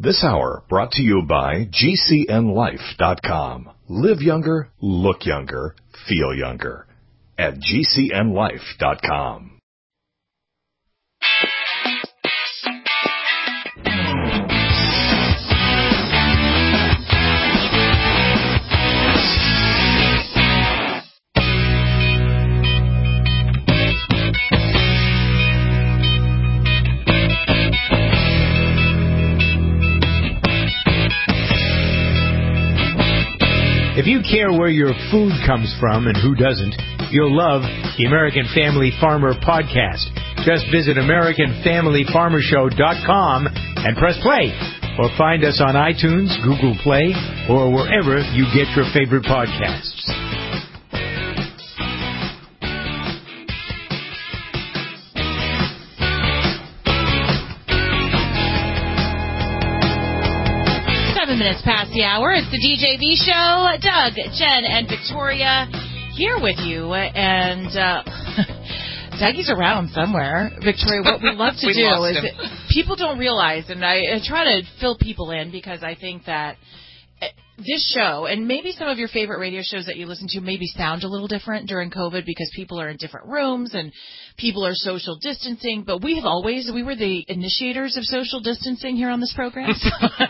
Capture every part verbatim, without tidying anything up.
This hour brought to you by G C N life dot com. Live younger, look younger, feel younger at G C N life dot com. If you care where your food comes from and who doesn't, you'll love the American Family Farmer podcast. Just visit American Family Farmer Show dot com and press play. Or find us on iTunes, Google Play, or wherever you get your favorite podcasts. Minutes past the hour. It's the D J V show. Doug, Jen, and Victoria here with you. And uh, Dougie's around somewhere. Victoria, what we love to we do lost is him. that people don't realize, and I, I try to fill people in because I think that this show, and maybe some of your favorite radio shows that you listen to maybe sound a little different during COVID because people are in different rooms and people are social distancing, but we have always, we were the initiators of social distancing here on this program. So,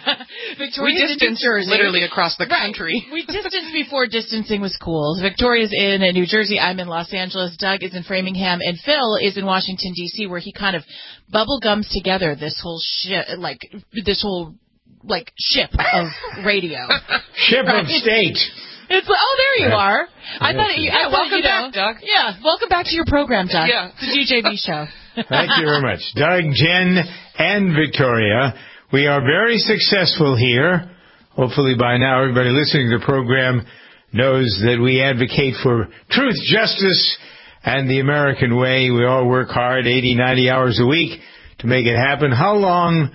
we distanced literally across the country. Right. We distanced before distancing was cool. Victoria's in New Jersey. I'm in Los Angeles. Doug is in Framingham. And Phil is in Washington, D C, where he kind of bubble gums together this whole shit, like, this whole like ship of radio. Ship right? of state. It's oh, there you yeah. are. I yeah. thought you. I yeah, thought, welcome you know, back, Doug. Yeah, welcome back to your program, Doug. Yeah, the D J V show. Thank you very much, Doug, Jen, and Victoria. We are very successful here. Hopefully, by now, everybody listening to the program knows that we advocate for truth, justice, and the American way. We all work hard, eighty, ninety hours a week, to make it happen. How long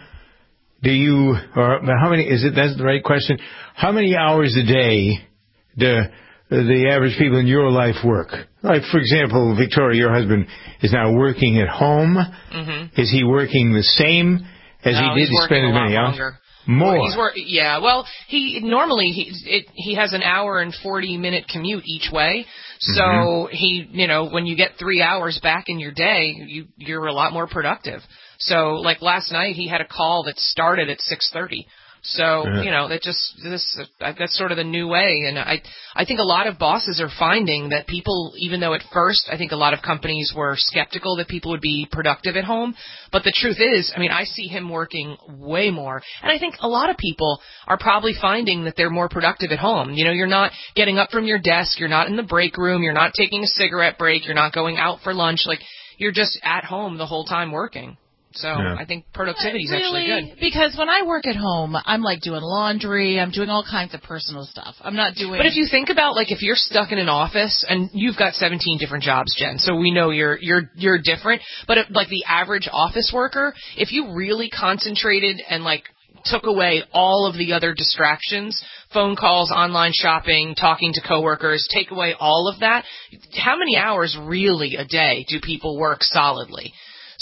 do you, or how many, is it, that's the right question, how many hours a day do the average people in your life work? Like, for example, Victoria, your husband is now working at home. Mm-hmm. Is he working the same as no, he did to spend as many hours? Longer. More. Well, he's work, yeah, well, he normally he it, he has an hour and forty minute commute each way. So mm-hmm. he, you know, when you get three hours back in your day, you you're a lot more productive. So, like last night, he had a call that started at six thirty. So, yeah. you know, that just this that's sort of the new way. And I I think a lot of bosses are finding that people, even though at first I think a lot of companies were skeptical that people would be productive at home, but the truth is, I mean, I see him working way more. And I think a lot of people are probably finding that they're more productive at home. You know, you're not getting up from your desk, you're not in the break room, you're not taking a cigarette break, you're not going out for lunch. Like, you're just at home the whole time working. So yeah. I think productivity is really, actually good. Because when I work at home, I'm like doing laundry, I'm doing all kinds of personal stuff. I'm not doing... But if you think about, like, if you're stuck in an office, and you've got seventeen different jobs, Jen, so we know you're you're you're different, but if, like the average office worker, if you really concentrated and, like, took away all of the other distractions, phone calls, online shopping, talking to coworkers, take away all of that, how many hours really a day do people work solidly?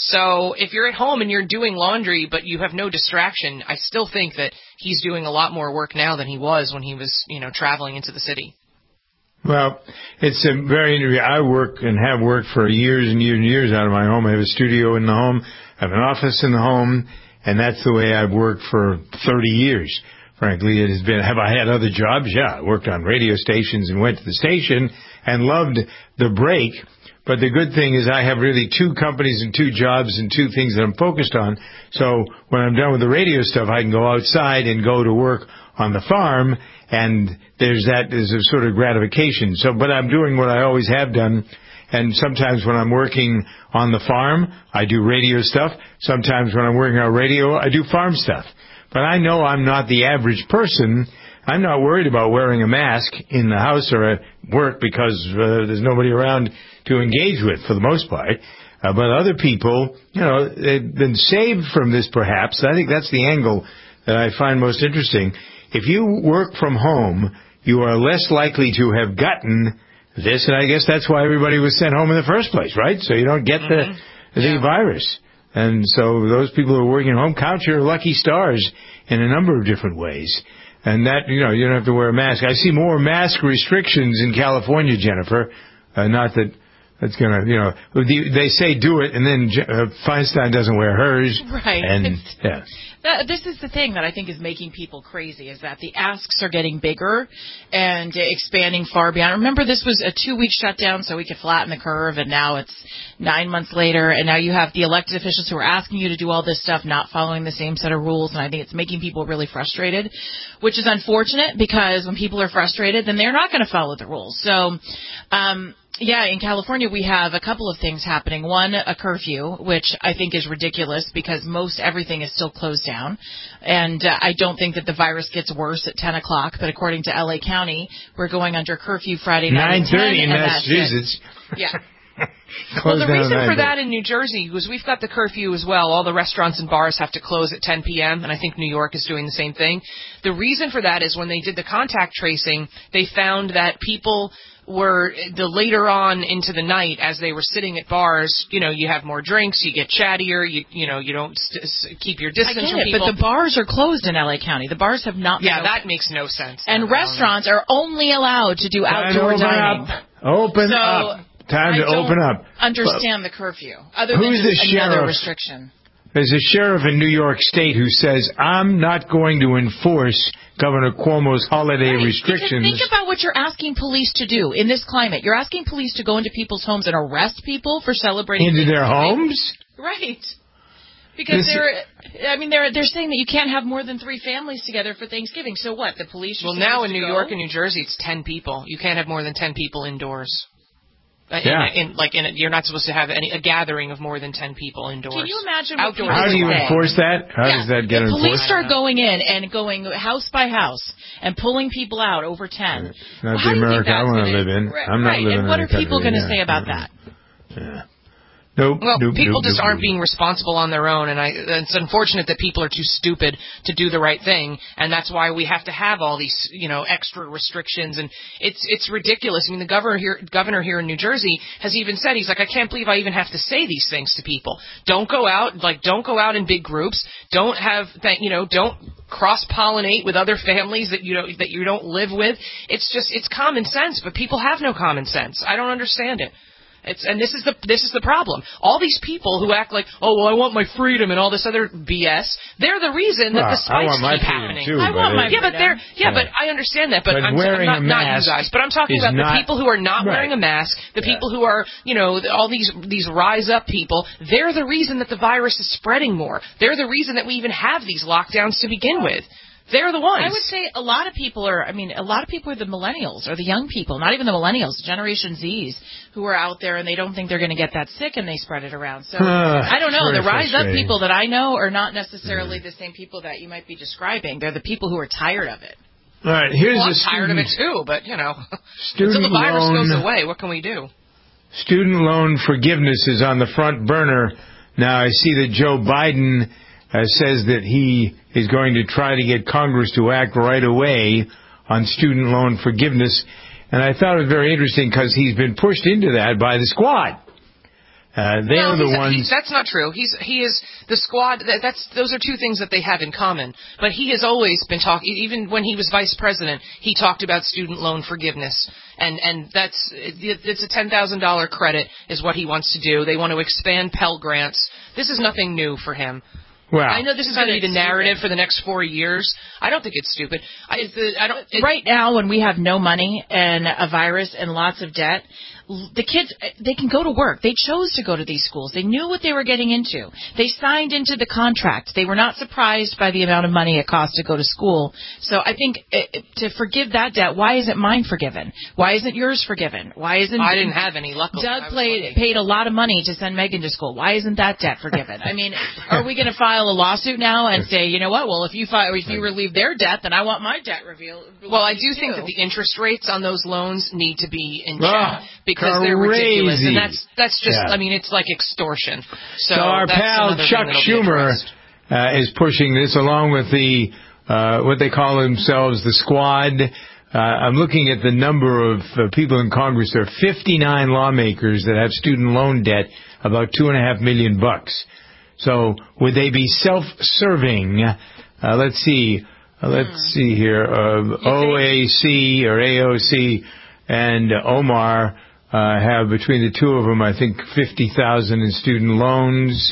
So if you're at home and you're doing laundry, but you have no distraction, I still think that he's doing a lot more work now than he was when he was, you know, traveling into the city. Well, it's a very interesting. I work and have worked for years and years and years out of my home. I have a studio in the home. I have an office in the home, and that's the way I've worked for thirty years. Frankly, it has been, have I had other jobs? Yeah, I worked on radio stations and went to the station and loved the break. But the good thing is I have really two companies and two jobs and two things that I'm focused on. So when I'm done with the radio stuff, I can go outside and go to work on the farm, and there's that as a sort of gratification. So, but I'm doing what I always have done. And sometimes when I'm working on the farm, I do radio stuff. Sometimes when I'm working on radio, I do farm stuff. But I know I'm not the average person. I'm not worried about wearing a mask in the house or at work because uh, there's nobody around to engage with for the most part. Uh, but other people, you know, they've been saved from this perhaps. I think that's the angle that I find most interesting. If you work from home, you are less likely to have gotten this, and I guess that's why everybody was sent home in the first place, right? So you don't get mm-hmm. the, the yeah. virus. And so those people who are working at home, count your lucky stars in a number of different ways. And that, you know, you don't have to wear a mask. I see more mask restrictions in California, Jennifer. Uh, not that that's going to, you know, they say do it, and then uh, Feinstein doesn't wear hers. Right. And, yeah. That, this is the thing that I think is making people crazy, is that the asks are getting bigger and expanding far beyond. Remember, this was a two-week shutdown so we could flatten the curve, and now it's nine months later, and now you have the elected officials who are asking you to do all this stuff, not following the same set of rules, and I think it's making people really frustrated, which is unfortunate, because when people are frustrated, then they're not going to follow the rules. So, um... yeah, in California we have a couple of things happening. One, a curfew, which I think is ridiculous because most everything is still closed down. And uh, I don't think that the virus gets worse at ten o'clock, but according to L A County, we're going under curfew Friday night nine thirty in Massachusetts. Yeah. Well, the reason for that in New Jersey was we've got the curfew as well. All the restaurants and bars have to close at ten p.m., and I think New York is doing the same thing. The reason for that is when they did the contact tracing, they found that people were the later on into the night, as they were sitting at bars, you know, you have more drinks, you get chattier, you you know, you don't st- keep your distance I get from it, people. but the bars are closed in L A County. The bars have not been Yeah, open. that makes no sense. And no, restaurants are only allowed to do outdoor open dining. Up. Open so up. Time to I don't open up. Understand the curfew, other Who's than the just another sheriff? restriction. There's a sheriff in New York State who says, I'm not going to enforce Governor Cuomo's holiday Right, restrictions. Because think about what you're asking police to do in this climate. You're asking police to go into people's homes and arrest people for celebrating into their homes? Right. Because This they're, I mean, they're they're saying that you can't have more than three families together for Thanksgiving. So what? The police? Well, now in New go? York and New Jersey, it's ten people. You can't have more than ten people indoors. Yeah. In, in, like in a, you're not supposed to have any a gathering of more than ten people indoors. Can you imagine? Outdoors. How do you enforce that? How yeah. does that get the enforced? Police start going in and going house by house and pulling people out over ten. Not well, the America I want to live in. Right, I'm not right. living and what in are people going to yeah. say about mm-hmm. that? Yeah. Nope, well, nope, people nope, just nope, aren't nope. being responsible on their own, and I, it's unfortunate that people are too stupid to do the right thing, and that's why we have to have all these, you know, extra restrictions, and it's it's ridiculous. I mean, the governor here, governor here in New Jersey has even said, he's like, I can't believe I even have to say these things to people. Don't go out, like, don't go out in big groups. Don't have that, you know, don't cross-pollinate with other families that you don't that you don't live with. It's just, it's common sense, but people have no common sense. I don't understand it. It's, and this is the this is the problem. All these people who act like, oh, well, I want my freedom and all this other B S, they're the reason that well, the spikes I want my keep happening. Too, I want my yeah, but they're yeah, yeah, but I understand that. But, but I'm, wearing I'm not, a not you mask guys. But I'm talking is about not, the people who are not right. wearing a mask, the yeah. people who are, you know, all these these rise up people. They're the reason that the virus is spreading more. They're the reason that we even have these lockdowns to begin with. They're the ones. I would say a lot of people are, I mean, a lot of people are the millennials or the young people, not even the millennials, Generation Zs, who are out there and they don't think they're going to get that sick and they spread it around. So, I don't know. The rise up people that I know are not necessarily yeah. the same people that you might be describing. They're the people who are tired of it. All right, here's well, a I'm tired student, of it too, but, you know, until the virus loan, goes away, what can we do? Student loan forgiveness is on the front burner. Now, I see that Joe Biden Uh, says that he is going to try to get Congress to act right away on student loan forgiveness. And I thought it was very interesting because he's been pushed into that by the Squad. Uh, they no, are the he's, ones. He's, that's not true. He's he is the Squad. That, that's those are two things that they have in common. But he has always been talking. Even when he was vice president, he talked about student loan forgiveness, and and that's it's a ten thousand dollar credit is what he wants to do. They want to expand Pell Grants. This is nothing new for him. Well, I know this is going to be the narrative for the next four years. I don't think it's stupid. I, the, I don't. It, right now, when we have no money and a virus and lots of debt, the kids, they can go to work. They chose to go to these schools. They knew what they were getting into. They signed into the contract. They were not surprised by the amount of money it cost to go to school. So I think it, to forgive that debt, why isn't mine forgiven? Why isn't yours forgiven? Why isn't I didn't have any. Luckily, Doug played, paid a lot of money to send Megan to school. Why isn't that debt forgiven? I mean, are we going to file a lawsuit now and say, you know what? Well, if you file, if you relieve their debt, then I want my debt revealed. Well, I do think that the interest rates on those loans need to be in check oh, because crazy. they're ridiculous, and that's that's just. Yeah. I mean, it's like extortion. So, so our that's pal Chuck Schumer uh, is pushing this along with the uh, what they call themselves the Squad. Uh, I'm looking at the number of uh, people in Congress. There are fifty-nine lawmakers that have student loan debt, about two and a half million bucks. So would they be self-serving Uh, let's see. Uh, let's hmm. see here. Uh, O A C or A O C and uh, Omar uh, have between the two of them, I think, fifty thousand in student loans.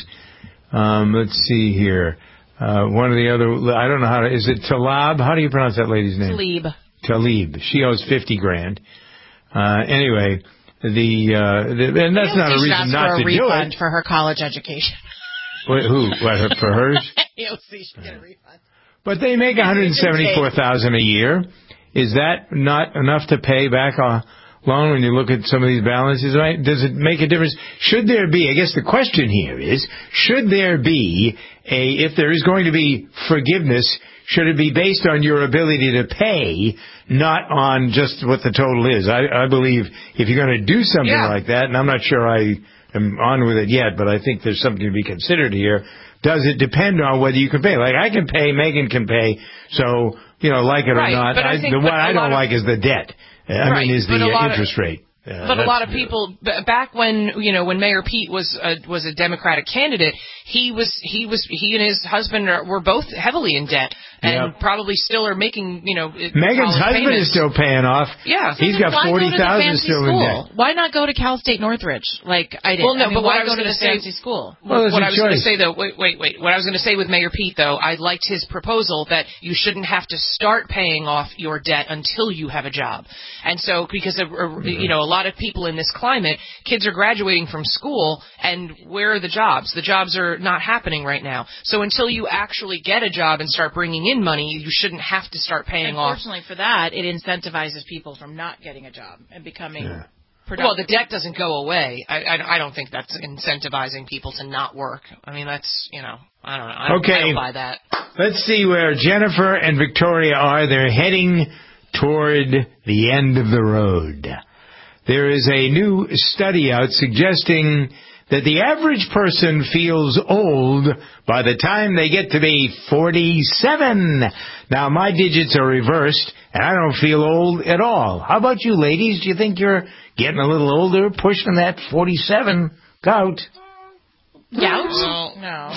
Um, let's see here. Uh, one of the other, I don't know how to, is it Talib? How do you pronounce that lady's name? Talib. Talib. She owes fifty grand. Uh, anyway, the, uh, the and that's not a reason not to do it. A refund for her college education. Wait, who? What, for hers? A O C should get a refund. But they make one hundred seventy-four thousand dollars a year. Is that not enough to pay back a loan when you look at some of these balances, right? Does it make a difference? Should there be, I guess the question here is, should there be a, if there is going to be forgiveness, should it be based on your ability to pay, not on just what the total is? I, I believe if you're going to do something yeah. like that, and I'm not sure I am on with it yet, but I think there's something to be considered here. Does it depend on whether you can pay? Like, I can pay, Megan can pay, so, you know, like it right, or not. I I, think, the one I don't of, like is the debt. I right, mean, is the uh, interest of, rate. Uh, but a lot of people, back when, you know, when Mayor Pete was a, was a Democratic candidate, he was, he was, he and his husband are, were both heavily in debt. And yep. probably still are making, you know, Megan's husband payments. is still paying off. Yeah. He's so got forty thousand still school? in debt. Why not go to Cal State Northridge like I did? Well, no, I mean, but why what I was go to the say, fancy school? Well, what I was going to say, though, wait, wait, wait. What I was going to say with Mayor Pete, though, I liked his proposal that you shouldn't have to start paying off your debt until you have a job. And so, because, of, mm-hmm. you know, a lot of people in this climate, kids are graduating from school, and where are the jobs? The jobs are not happening right now. So until you actually get a job and start bringing in money, you shouldn't have to start paying Unfortunately off. Unfortunately for that, it incentivizes people from not getting a job and becoming yeah. productive. Well, the debt doesn't go away. I, I, I don't think that's incentivizing people to not work. I mean, that's, you know, I don't know. I don't, okay. I don't buy that. Let's see where Jennifer and Victoria are. They're heading toward the end of the road. There is a new study out suggesting that the average person feels old by the time they get to be forty-seven. Now, my digits are reversed, and I don't feel old at all. How about you, ladies? Do you think you're getting a little older, pushing that forty-seven gout? Gout? No. no.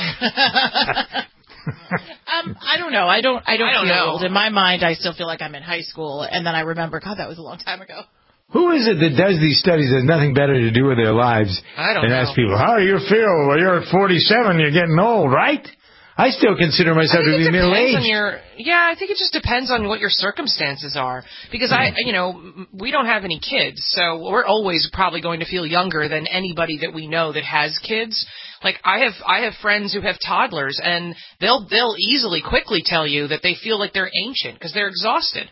um, I don't know. I don't. I don't, I don't feel know. old. In my mind, I still feel like I'm in high school, and then I remember, God, that was a long time ago. Who is it that does these studies that has nothing better to do with their lives I don't than know. ask people, how do you feel? Well, you're at forty-seven, you're getting old, right? I still consider myself to be middle-aged. Yeah, I think it just depends on what your circumstances are. Because, I, you know, we don't have any kids, so we're always probably going to feel younger than anybody that we know that has kids. Like, I have I have friends who have toddlers, and they'll they'll easily, quickly tell you that they feel like they're ancient because they're exhausted.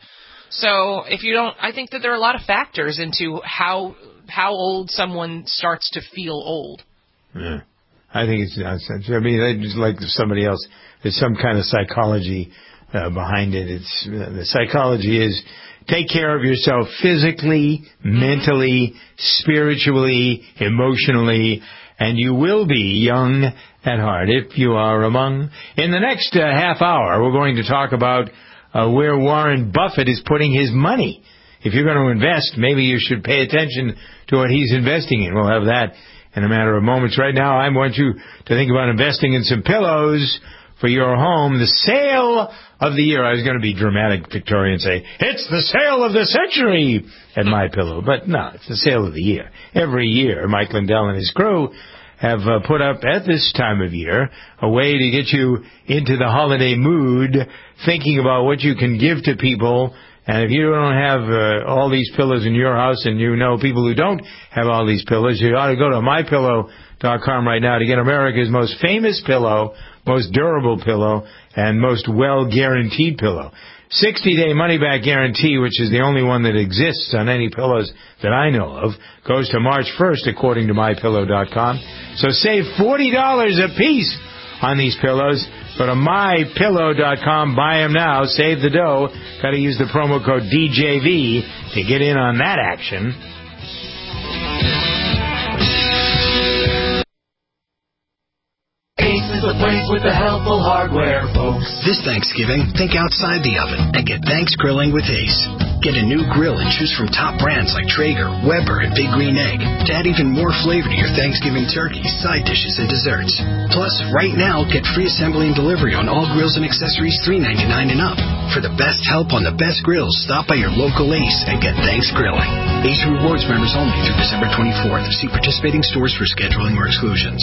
So if you don't, I think that there are a lot of factors into how how old someone starts to feel old. Yeah, I think it's nonsense. I mean, I just like somebody else. There's some kind of psychology uh, behind it. It's uh, the psychology is take care of yourself physically, mm-hmm. mentally, spiritually, emotionally, and you will be young at heart if you are among. In the next uh, half hour, we're going to talk about Uh, where Warren Buffett is putting his money. If you're going to invest, maybe you should pay attention to what he's investing in. We'll have that in a matter of moments. Right now, I want you to think about investing in some pillows for your home. The sale of the year. I was going to be dramatic, Victoria, and say, it's the sale of the century at MyPillow. But no, it's the sale of the year. Every year, Mike Lindell and his crew have uh, put up at this time of year a way to get you into the holiday mood, thinking about what you can give to people. And if you don't have uh, all these pillows in your house and you know people who don't have all these pillows, you ought to go to my pillow dot com right now to get America's most famous pillow, most durable pillow, and most well-guaranteed pillow. sixty-day money-back guarantee, which is the only one that exists on any pillows that I know of, goes to March first, according to my pillow dot com. So save forty dollars a piece on these pillows. Go to my pillow dot com, buy them now, save the dough. Got to use the promo code D J V to get in on that action. the place with the helpful hardware, folks. This Thanksgiving, think outside the oven and get Thanks Grilling with Ace. Get a new grill and choose from top brands like Traeger, Weber, and Big Green Egg to add even more flavor to your Thanksgiving turkey, side dishes, and desserts. Plus, right now, get free assembly and delivery on all grills and accessories three ninety-nine and up. For the best help on the best grills, stop by your local Ace and get Thanks Grilling. Ace Rewards members only through December twenty-fourth. See participating stores for scheduling or exclusions.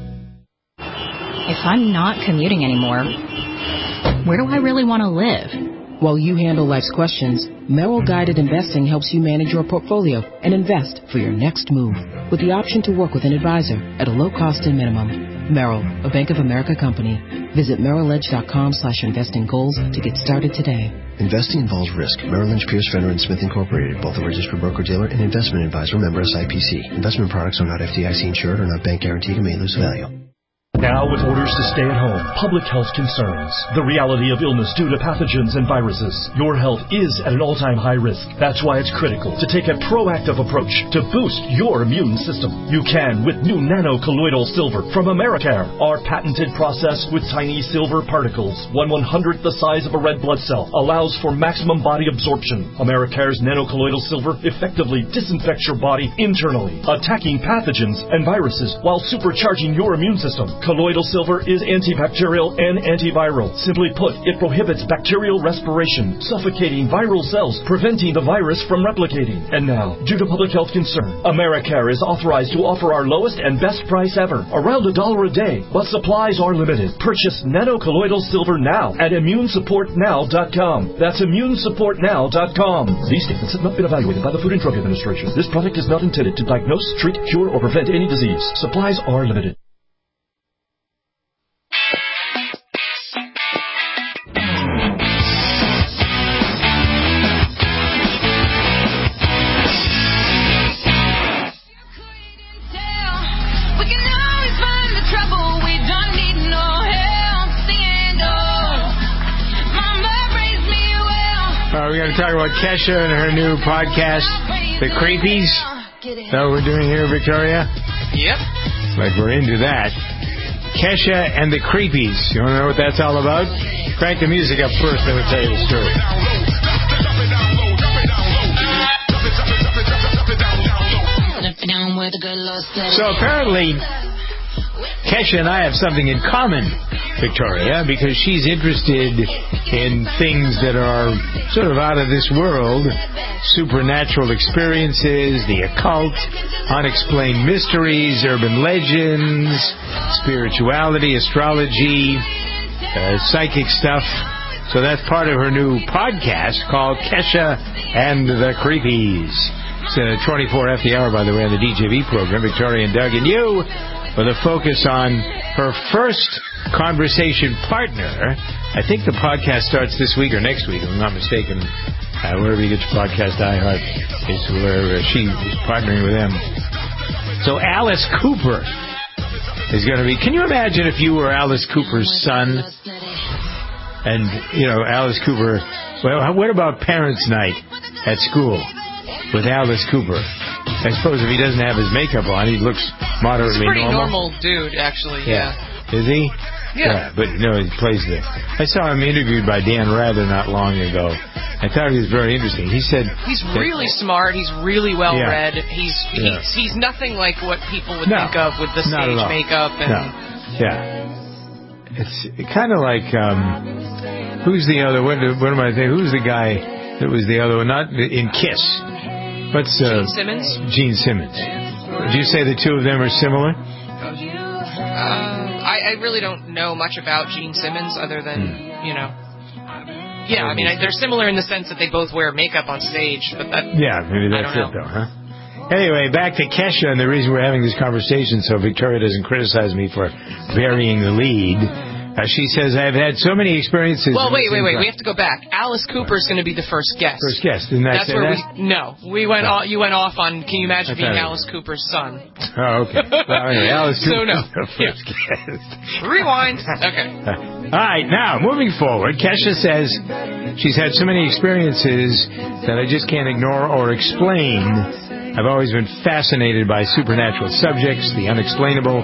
If I'm not commuting anymore, where do I really want to live? While you handle life's questions, Merrill Guided Investing helps you manage your portfolio and invest for your next move with the option to work with an advisor at a low cost and minimum. Merrill, a Bank of America company. Visit merrilledge.com slash investing goals to get started today. Investing involves risk. Merrill Lynch, Pierce, Fenner and Smith Incorporated, both a registered broker-dealer and investment advisor, member S I P C. Investment products are not F D I C insured or not bank guaranteed and may lose value. Now, with orders to stay at home, public health concerns, the reality of illness due to pathogens and viruses, your health is at an all-time high risk. That's why it's critical to take a proactive approach to boost your immune system. You can with new nano-colloidal silver from Americare. Our patented process with tiny silver particles, one one-hundredth the size of a red blood cell, allows for maximum body absorption. Americare's nano-colloidal silver effectively disinfects your body internally, attacking pathogens and viruses while supercharging your immune system. Colloidal silver is antibacterial and antiviral. Simply put, it prohibits bacterial respiration, suffocating viral cells, preventing the virus from replicating. And now, due to public health concern, Americare is authorized to offer our lowest and best price ever, around a dollar a day, but supplies are limited. Purchase nano-colloidal silver now at immune support now dot com. That's immune support now dot com. These statements have not been evaluated by the Food and Drug Administration. This product is not intended to diagnose, treat, cure, or prevent any disease. Supplies are limited. We're going to talk about Kesha and her new podcast, The Creepies. Is that what we're doing here, Victoria? Yep. Like we're into that. Kesha and The Creepies. You want to know what that's all about? Crank the music up first, then we'll tell you the story. So apparently, Kesha and I have something in common, Victoria, because she's interested in things that are sort of out of this world, supernatural experiences, the occult, unexplained mysteries, urban legends, spirituality, astrology, uh, psychic stuff. So that's part of her new podcast called Kesha and the Creepies. It's a twenty-four F the hour, by the way, on the D J V program, Victoria and Doug and you, with a focus on her first conversation partner. I think the podcast starts this week or next week, if I'm not mistaken. Uh, wherever you get your podcast, iHeart is where uh, she is partnering with them. So Alice Cooper is going to be... Can you imagine if you were Alice Cooper's son? And, you know, Alice Cooper... Well, what about Parents' Night at school with Alice Cooper? I suppose if he doesn't have his makeup on, he looks moderately normal. He's a pretty normal. normal dude, actually, yeah. yeah. Is he? Yeah. yeah. But, no, he plays the... I saw him interviewed by Dan Rather not long ago. I thought he was very interesting. He said... He's really that, smart. He's really well-read. Yeah. He's, yeah. he's he's nothing like what people would no, think of with the stage makeup. And no. Yeah. It's kind of like... Um, who's the other... What, what am I thinking? Who's the guy that was the other one? Not in Kiss. What's... Uh, Gene Simmons? Gene Simmons. Would you say the two of them are similar? Uh, I, I really don't know much about Gene Simmons other than, hmm. you know... Yeah, I mean, I, they're similar in the sense that they both wear makeup on stage, but that... Yeah, maybe that's it, though, huh? Anyway, back to Kesha and the reason we're having this conversation so Victoria doesn't criticize me for burying the lead. Uh, she says, I've had so many experiences... Well, wait, wait, wait. We have to go back. Alice Cooper's going to be the first guest. First guest. Didn't I That's say where that? We, no. We went no. Off, you went off on, can you imagine being it. Alice Cooper's son? Oh, okay. Well, anyway, Alice Cooper's so, no. the first yeah. guest. Rewind. Okay. Uh, all right, now, moving forward, Kesha says she's had so many experiences that I just can't ignore or explain. I've always been fascinated by supernatural subjects, the unexplainable,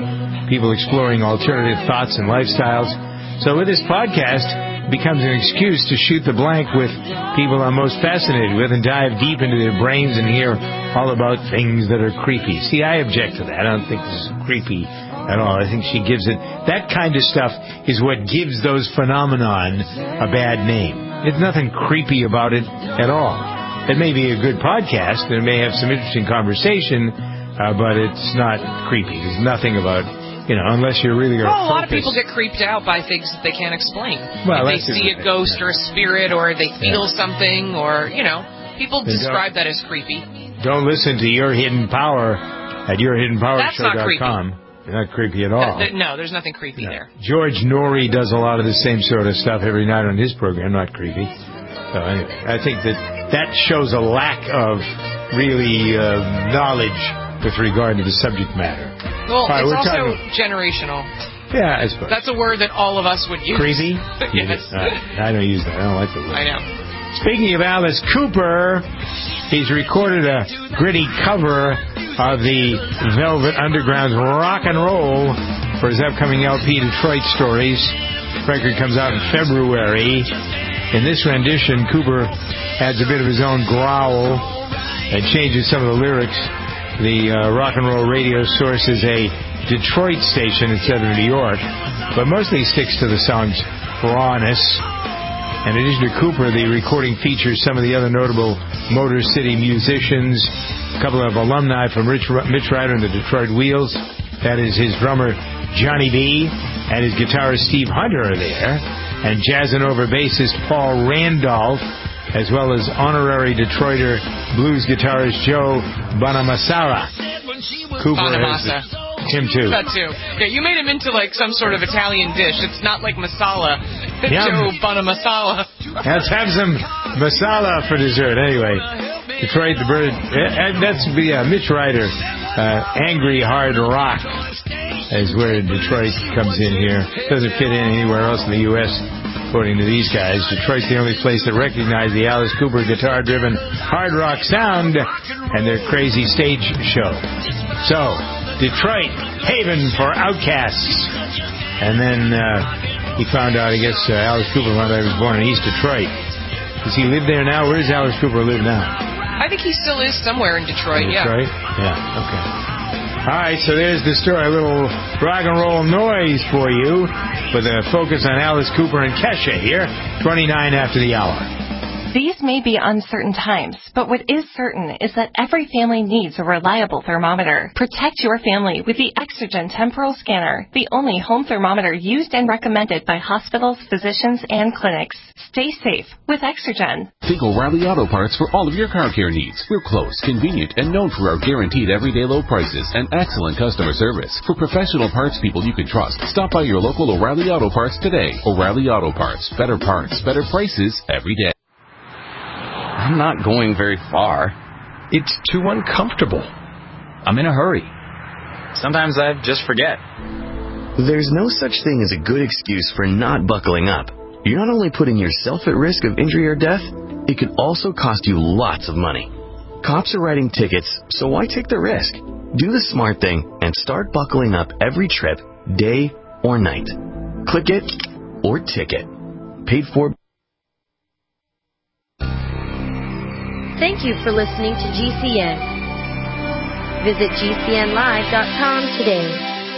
people exploring alternative thoughts and lifestyles. So with this podcast, it becomes an excuse to shoot the blank with people I'm most fascinated with and dive deep into their brains and hear all about things that are creepy. See, I object to that. I don't think this is creepy at all. I think she gives it... That kind of stuff is what gives those phenomenon a bad name. There's nothing creepy about it at all. It may be a good podcast, and it may have some interesting conversation, uh, but it's not creepy. There's nothing about... You know, unless you're really... Well, a lot of people get creeped out by things that they can't explain. Well, if they see a ghost or a spirit, or they feel yeah. something, or, you know, people and describe that as creepy. Don't listen to Your Hidden Power at your hidden power show dot com. That's not creepy. You're not creepy at all. That, that, no, there's nothing creepy no. there. George Norrie does a lot of the same sort of stuff every night on his program. Not creepy. So anyway, I think that that shows a lack of really uh, knowledge with regard to the subject matter. Well, right, it's also talking... generational. Yeah, I suppose. That's a word that all of us would use. Creepy? Yes. Uh, I don't use that. I don't like the word. I know. Speaking of Alice Cooper, he's recorded a gritty cover of the Velvet Underground's Rock and Roll for his upcoming L P, Detroit Stories. The record comes out in February. In this rendition, Cooper adds a bit of his own growl and changes some of the lyrics. The uh, rock and roll radio source is a Detroit station instead of New York, but mostly sticks to the song's rawness. In addition to Cooper, the recording features some of the other notable Motor City musicians, a couple of alumni from Rich, Mitch Ryder and the Detroit Wheels. That is his drummer, Johnny B., and his guitarist, Steve Hunter, are there, and jazzing over bassist Paul Randolph, as well as honorary Detroiter blues guitarist Joe Bonamassa. Cooper Bonamassa. has him too. That too. Yeah, you made him into like some sort of Italian dish. It's not like masala. Yum. Joe Bonamassa. Let's have some masala for dessert. Anyway, Detroit, the bird. And that's yeah, Mitch Ryder. Uh, angry hard rock is where Detroit comes in here. Doesn't fit in anywhere else in the U S According to these guys, Detroit's the only place that recognized the Alice Cooper guitar-driven hard rock sound and their crazy stage show. So, Detroit, haven for outcasts. And then uh, he found out, I guess, uh, Alice Cooper, when I was born in East Detroit. Does he live there now? Where does Alice Cooper live now? I think he still is somewhere in Detroit, in Detroit? yeah. Yeah, okay. All right, so there's the story. A little rock and roll noise for you with a focus on Alice Cooper and Kesha here, twenty-nine after the hour. These may be uncertain times, but what is certain is that every family needs a reliable thermometer. Protect your family with the Exergen Temporal Scanner, the only home thermometer used and recommended by hospitals, physicians, and clinics. Stay safe with Exergen. Think O'Reilly Auto Parts for all of your car care needs. We're close, convenient, and known for our guaranteed everyday low prices and excellent customer service. For professional parts people you can trust, stop by your local O'Reilly Auto Parts today. O'Reilly Auto Parts. Better parts, better prices every day. I'm not going very far. It's too uncomfortable. I'm in a hurry. Sometimes I just forget. There's no such thing as a good excuse for not buckling up. You're not only putting yourself at risk of injury or death, it could also cost you lots of money. Cops are writing tickets, so why take the risk? Do the smart thing and start buckling up every trip, day or night. Click it or ticket. Paid for. Thank you for listening to G C N. Visit G C N live dot com today.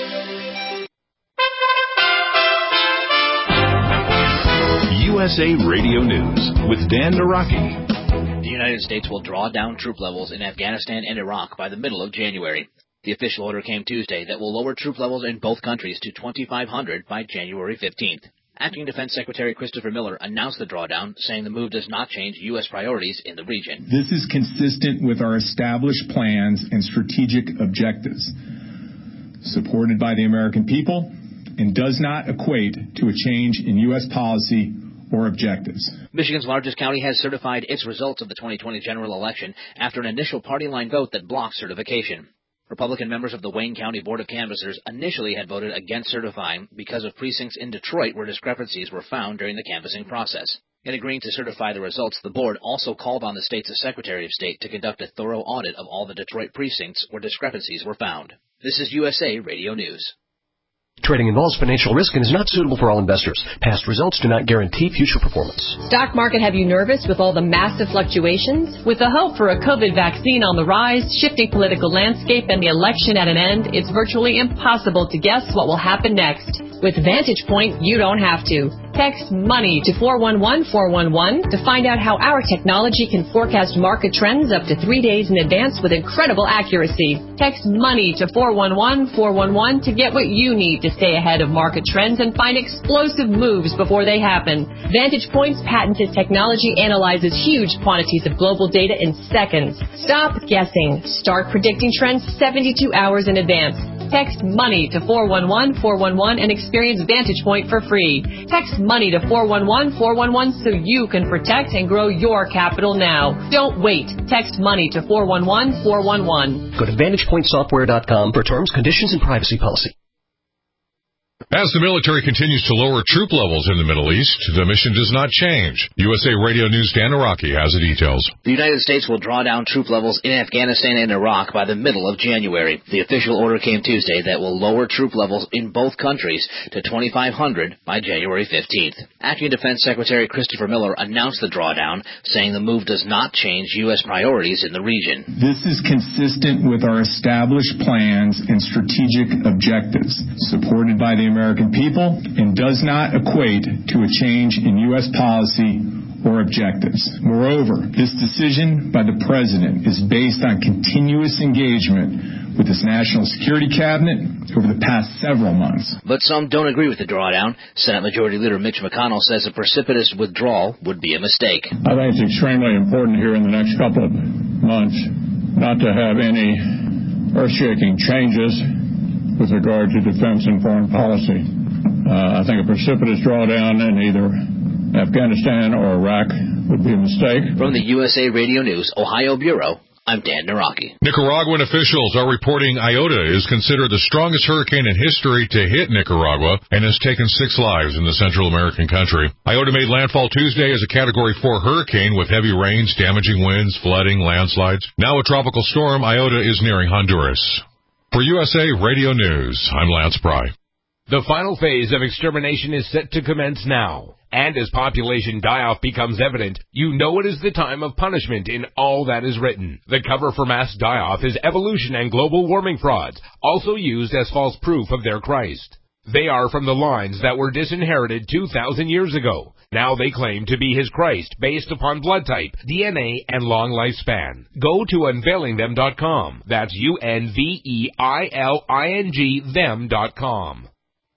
U S A Radio News with Dan Naraki. The United States will draw down troop levels in Afghanistan and Iraq by the middle of January. The official order came Tuesday that will lower troop levels in both countries to twenty-five hundred by January fifteenth. Acting Defense Secretary Christopher Miller announced the drawdown, saying the move does not change U S priorities in the region. This is consistent with our established plans and strategic objectives, supported by the American people, and does not equate to a change in U S policy or objectives. Michigan's largest county has certified its results of the twenty twenty general election after an initial party line vote that blocked certification. Republican members of the Wayne County Board of Canvassers initially had voted against certifying because of precincts in Detroit where discrepancies were found during the canvassing process. In agreeing to certify the results, the board also called on the state's Secretary of State to conduct a thorough audit of all the Detroit precincts where discrepancies were found. This is U S A Radio News. Trading involves financial risk and is not suitable for all investors. Past results do not guarantee future performance. Stock market have you nervous with all the massive fluctuations? With the hope for a COVID vaccine on the rise, shifting political landscape, and the election at an end, it's virtually impossible to guess what will happen next. With Vantage Point, you don't have to. Text MONEY to four one one four one one to find out how our technology can forecast market trends up to three days in advance with incredible accuracy. Text MONEY to four one one four one one to get what you need to stay ahead of market trends and find explosive moves before they happen. Vantage Point's patented technology analyzes huge quantities of global data in seconds. Stop guessing. Start predicting trends seventy-two hours in advance. Text MONEY to four one one four one one and experience Vantage Point for free. Text MONEY to four one one four one one so you can protect and grow your capital now. Don't wait. Text MONEY to four one one four one one. Go to vantage point software dot com for terms, conditions, and privacy policy. As the military continues to lower troop levels in the Middle East, the mission does not change. U S A Radio News' Dan Araki has the details. The United States will draw down troop levels in Afghanistan and Iraq by the middle of January. The official order came Tuesday that will lower troop levels in both countries to twenty-five hundred by January fifteenth. Acting Defense Secretary Christopher Miller announced the drawdown, saying the move does not change U S priorities in the region. This is consistent with our established plans and strategic objectives, supported by the American people, and does not equate to a change in U S policy or objectives. Moreover, this decision by the President is based on continuous engagement with his National Security Cabinet over the past several months. But some don't agree with the drawdown. Senate Majority Leader Mitch McConnell says a precipitous withdrawal would be a mistake. I think it's extremely important here in the next couple of months not to have any earth-shaking changes with regard to defense and foreign policy. Uh, I think a precipitous drawdown in either Afghanistan or Iraq would be a mistake. From the U S A Radio News Ohio Bureau, I'm Dan Naraki. Nicaraguan officials are reporting Iota is considered the strongest hurricane in history to hit Nicaragua and has taken six lives in the Central American country. Iota made landfall Tuesday as a Category four hurricane with heavy rains, damaging winds, flooding, landslides. Now a tropical storm, Iota is nearing Honduras. For U S A Radio News, I'm Lance Pry. The final phase of extermination is set to commence now. And as population die-off becomes evident, you know it is the time of punishment in all that is written. The cover for mass die-off is evolution and global warming frauds, also used as false proof of their Christ. They are from the lines that were disinherited two thousand years ago. Now they claim to be his Christ based upon blood type, D N A, and long lifespan. Go to unveiling them dot com. That's U N V E I L I N G them dot com.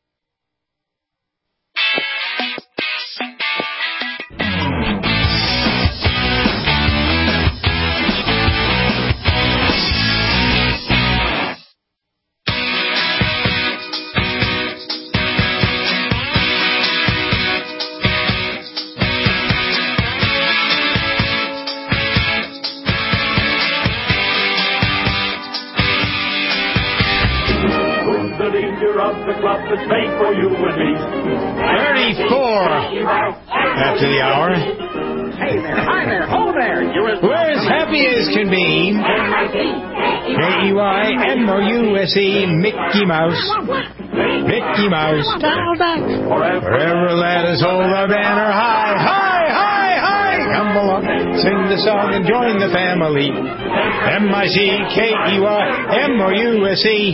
Of the club that's made for you and me. thirty-four after the hour. Hey there, hi there, ho there. You're as We're as happy as can be. K E Y M O U S E, Mickey Mouse. Mickey Mouse. Forever let us hold our banner high, high, high, high. Come along, sing the song and join the family. M I C K E Y M O U S E.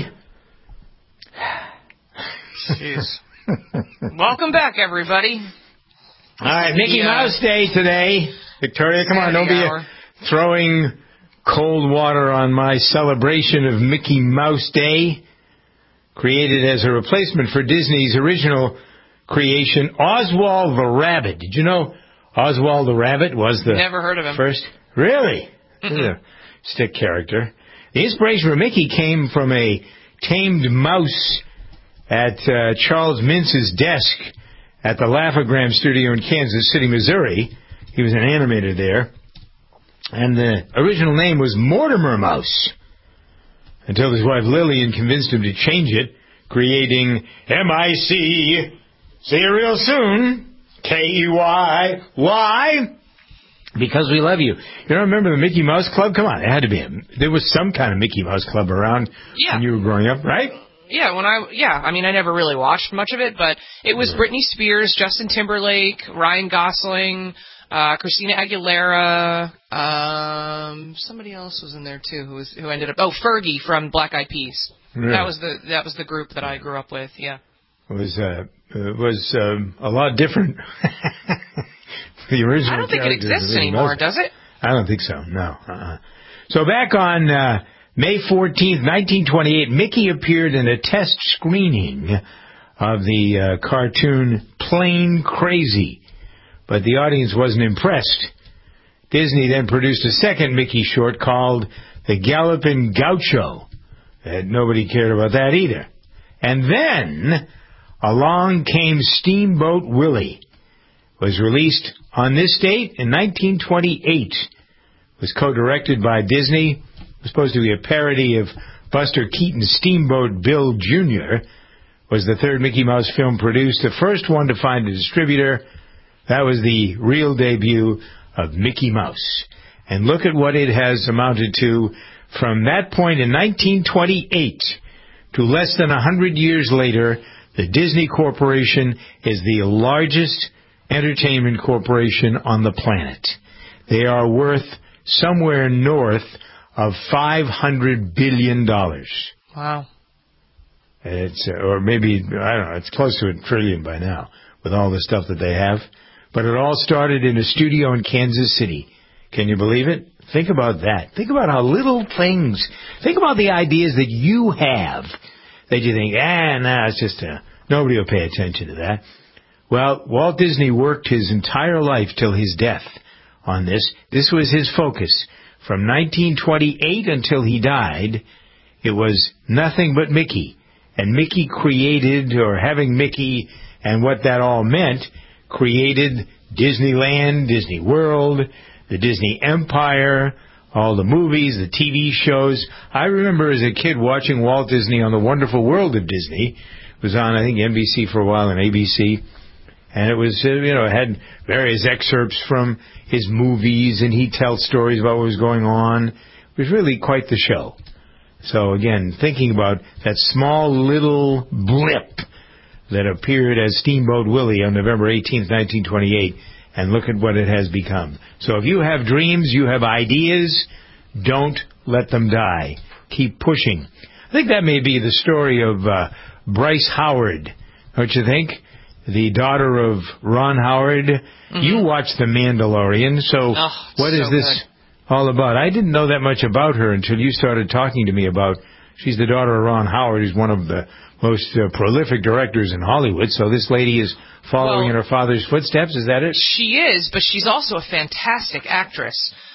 Jeez. Welcome back, everybody. All right, Mickey Yeah. Mouse Day today. Victoria, come on, don't hour. be throwing cold water on my celebration of Mickey Mouse Day, created as a replacement for Disney's original creation, Oswald the Rabbit. Did you know Oswald the Rabbit was the Never heard of him. first? Really? Mm-mm. He's a stick character. The inspiration for Mickey came from a tamed mouse at uh, Charles Mintz's desk at the Laugh-O-Gram studio in Kansas City, Missouri. He was an animator there. And the original name was Mortimer Mouse, until his wife Lillian convinced him to change it, creating M I C, see you real soon, K E Y, why? Because we love you. You don't remember the Mickey Mouse Club? Come on, it had to be. A, there was some kind of Mickey Mouse Club around yeah. when you were growing up, right? Yeah, when I yeah, I mean I never really watched much of it, but it was Yeah. Britney Spears, Justin Timberlake, Ryan Gosling, uh, Christina Aguilera, um, somebody else was in there too who was who ended up oh Fergie from Black Eyed Peas. Yeah. That was the that was the group that I grew up with. Yeah. It was uh, it was um, a lot different. The original. I don't think it characters exists of Mickey anymore, Mouse. does it? I don't think so. No. Uh-uh. So back on uh, May fourteenth, nineteen twenty-eight, Mickey appeared in a test screening of the uh, cartoon Plain Crazy, but the audience wasn't impressed. Disney then produced a second Mickey short called The Gallopin' Gaucho. And nobody cared about that either. And then along came Steamboat Willie. Was released on this date in nineteen twenty-eight. Was co-directed by Disney. It was supposed to be a parody of Buster Keaton's Steamboat Bill Junior Was the third Mickey Mouse film produced. The first one to find a distributor. That was the real debut of Mickey Mouse. And look at what it has amounted to from that point in nineteen twenty-eight to less than one hundred years later. The Disney Corporation is the largest entertainment corporation on the planet. They are worth somewhere north of five hundred billion dollars. Wow. It's, uh, or maybe, I don't know, it's close to a trillion by now with all the stuff that they have. But it all started in a studio in Kansas City. Can you believe it? Think about that. Think about how little things, think about the ideas that you have that you think, ah, nah, it's just, uh, nobody will pay attention to that. Well, Walt Disney worked his entire life till his death on this. This was his focus. From nineteen twenty-eight until he died, it was nothing but Mickey. And Mickey created, or having Mickey and what that all meant, created Disneyland, Disney World, the Disney Empire, all the movies, the T V shows. I remember as a kid watching Walt Disney on The Wonderful World of Disney. It was on, I think, N B C for a while and A B C. And it was, uh, you know, it had various excerpts from his movies, and he'd tell stories about what was going on. It was really quite the show. So, again, thinking about that small little blip that appeared as Steamboat Willie on November eighteenth, nineteen twenty-eight, and look at what it has become. So if you have dreams, you have ideas, don't let them die. Keep pushing. I think that may be the story of uh, Bryce Howard, don't you think? The daughter of Ron Howard. Mm-hmm. You watched The Mandalorian, so oh, what is so this good. all about? I didn't know that much about her until you started talking to me about, she's the daughter of Ron Howard, who's one of the most uh, prolific directors in Hollywood, so this lady is following well, in her father's footsteps, is that it? She is, but she's also a fantastic actress.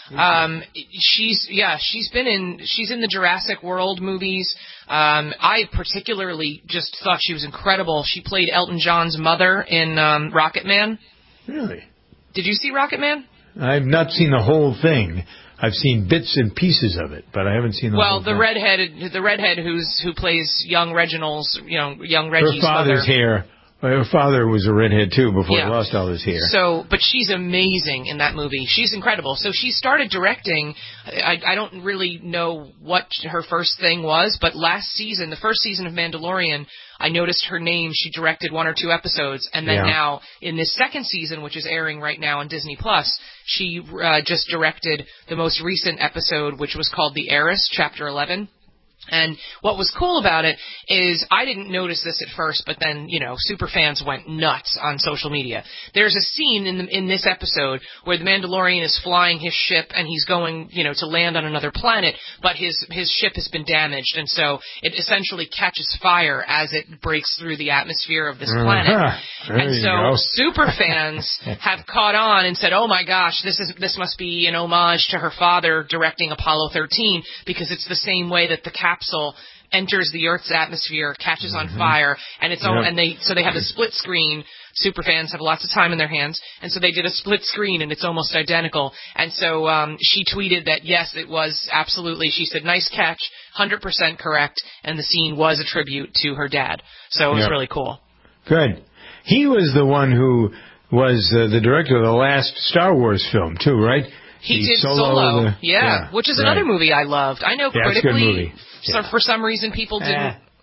Um, she's, yeah, she's been in, she's in the Jurassic World movies. Um, I particularly just thought she was incredible. She played Elton John's mother in, um, Rocket Man. Really? Did you see Rocket Man? I've not seen the whole thing. I've seen bits and pieces of it, but I haven't seen the well, whole the thing. Well, the redhead, the redhead who's, who plays young Reginald's, you know, young Reggie's her father's mother. hair. Her father was a redhead, too, before yeah. he lost all his hair. So, but she's amazing in that movie. She's incredible. So she started directing. I, I don't really know what her first thing was, but last season, the first season of Mandalorian, I noticed her name. She directed one or two episodes. And then yeah. now, in this second season, which is airing right now on Disney Plus, she uh, just directed the most recent episode, which was called The Heiress, Chapter eleven. And what was cool about it is I didn't notice this at first, but then, you know, super fans went nuts on social media. There's a scene in the, in this episode where the Mandalorian is flying his ship and he's going, you know, to land on another planet, but his his ship has been damaged, and so it essentially catches fire as it breaks through the atmosphere of this planet. Uh-huh. And so super fans have caught on and said, "Oh my gosh, this is this must be an homage to her father directing Apollo thirteen, because it's the same way that the capsule enters the Earth's atmosphere, catches on mm-hmm. fire, and it's all, yep. and they so they have a split screen. Super fans have lots of time in their hands, and so they did a split screen, and it's almost identical. And so um, she tweeted that yes, it was absolutely. She said, "Nice catch, one hundred percent correct," and the scene was a tribute to her dad. So it was yep. really cool. Good. He was the one who was uh, the director of the last Star Wars film too, right? He the did Solo, Solo, the, yeah, yeah, which is right. another movie I loved. I know yeah, critically, it's a good movie. So yeah. for some reason people didn't eh.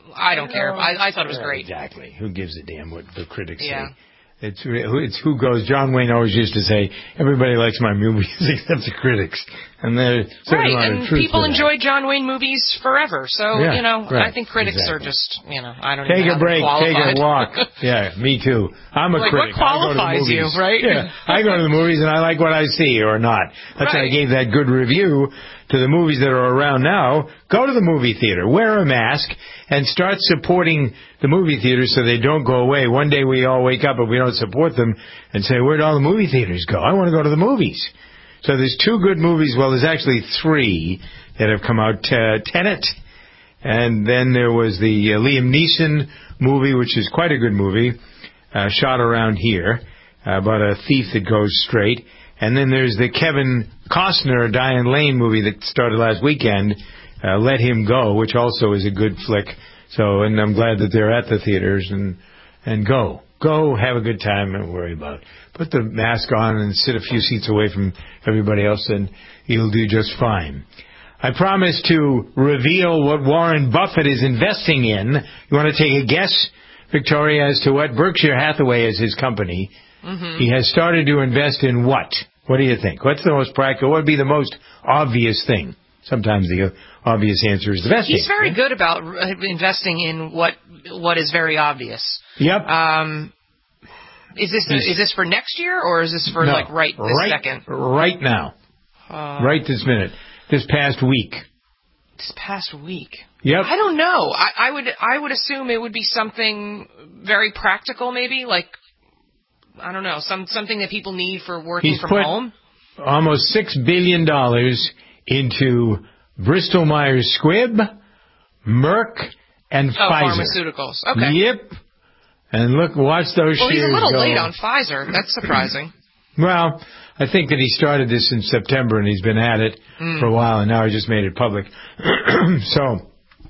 I don't care. I, I thought it was great. Exactly. Who gives a damn what the critics yeah. say? It's it's who goes. John Wayne always used to say, "Everybody likes my movies except the critics," and they're right. And people enjoy John Wayne movies forever. So yeah, you know, right. I think critics exactly. are just you know, I don't take even a break, take a walk. Yeah, me too. I'm a like, critic. What qualifies you, right? Yeah, I go to the movies and I like what I see or not. That's right. why I gave that good review to the movies that are around now. Go to the movie theater, wear a mask, and start supporting the movie theaters so they don't go away. One day we all wake up and we don't support them and say, where'd all the movie theaters go? I want to go to the movies. So there's two good movies. Well, there's actually three that have come out. Uh, Tenet, and then there was the uh, Liam Neeson movie, which is quite a good movie, uh, shot around here, uh, about a thief that goes straight. And then there's the Kevin Costner, Diane Lane movie that started last weekend, uh, Let Him Go, which also is a good flick. So, and I'm glad that they're at the theaters and, and go. Go, have a good time, and worry about it. Put the mask on and sit a few seats away from everybody else, and you'll do just fine. I promised to reveal what Warren Buffett is investing in. You want to take a guess, Victoria, as to what Berkshire Hathaway is his company? Mm-hmm. He has started to invest in what? What do you think? What's the most practical? What would be the most obvious thing? Sometimes the obvious answer is the best. He's answer. very good about investing in what what is very obvious. Yep. Um, is this is this for next year or is this for no, like right this right, second? Right now. Uh, right this minute. This past week. This past week. Yep. I don't know. I, I would I would assume it would be something very practical, maybe like I don't know, some something that people need for working He's from put home. Almost six billion dollars into Bristol Myers Squibb, Merck, and oh, Pfizer. Pharmaceuticals. Okay. Yep. And look, watch those well, shares he's a little go. late on Pfizer. That's surprising. Well, I think that he started this in September and he's been at it mm. for a while, and now he just made it public. So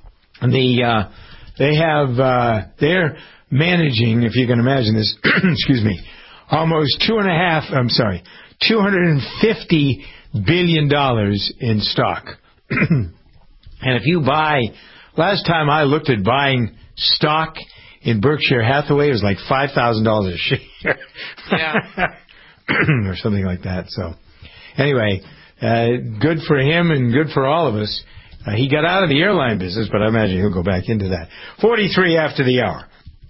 the uh, they have uh, they're managing, if you can imagine this, excuse me, almost two and a half. I'm sorry, two hundred and fifty billion dollars in stock. And if you buy, last time I looked at buying stock in Berkshire Hathaway, it was like five thousand dollars a share. Yeah. Or something like that. So, anyway, uh, good for him and good for all of us. Uh, he got out of the airline business, but I imagine he'll go back into that. forty-three after the hour.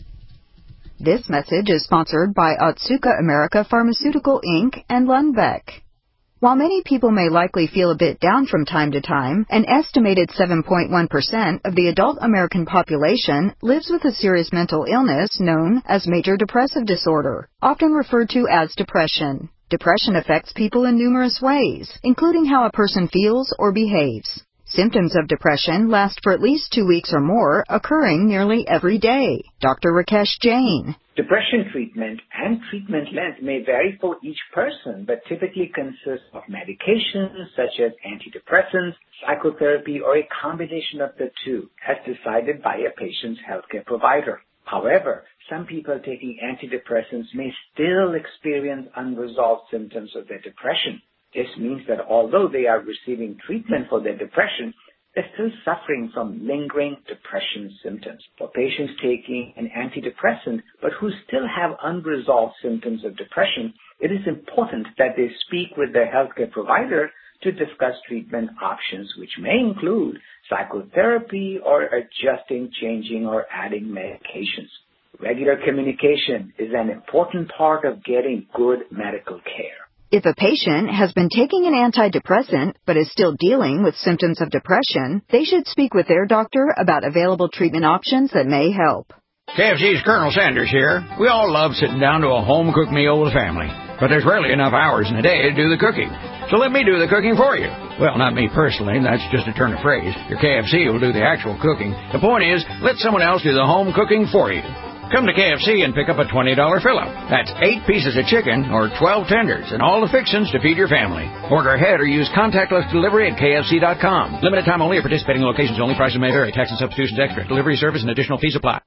This message is sponsored by Otsuka America Pharmaceutical Incorporated and Lundbeck. While many people may likely feel a bit down from time to time, an estimated seven point one percent of the adult American population lives with a serious mental illness known as major depressive disorder, often referred to as depression. Depression affects people in numerous ways, including how a person feels or behaves. Symptoms of depression last for at least two weeks or more, occurring nearly every day. Doctor Rakesh Jain. Depression treatment and treatment length may vary for each person, but typically consists of medications such as antidepressants, psychotherapy, or a combination of the two, as decided by a patient's healthcare provider. However, some people taking antidepressants may still experience unresolved symptoms of their depression. This means that although they are receiving treatment for their depression, they're still suffering from lingering depression symptoms. For patients taking an antidepressant but who still have unresolved symptoms of depression, it is important that they speak with their healthcare provider to discuss treatment options, which may include psychotherapy or adjusting, changing, or adding medications. Regular communication is an important part of getting good medical care. If a patient has been taking an antidepressant but is still dealing with symptoms of depression, they should speak with their doctor about available treatment options that may help. K F C's Colonel Sanders here. We all love sitting down to a home-cooked meal with family, but there's rarely enough hours in a day to do the cooking. So let me do the cooking for you. Well, not me personally, that's just a turn of phrase. Your K F C will do the actual cooking. The point is, let someone else do the home cooking for you. Come to K F C and pick up a twenty dollars fill-up. That's eight pieces of chicken or twelve tenders and all the fixings to feed your family. Order ahead or use contactless delivery at K F C dot com. Limited time only at participating locations only. Prices may vary. Tax and substitutions extra. Delivery service and additional fees apply.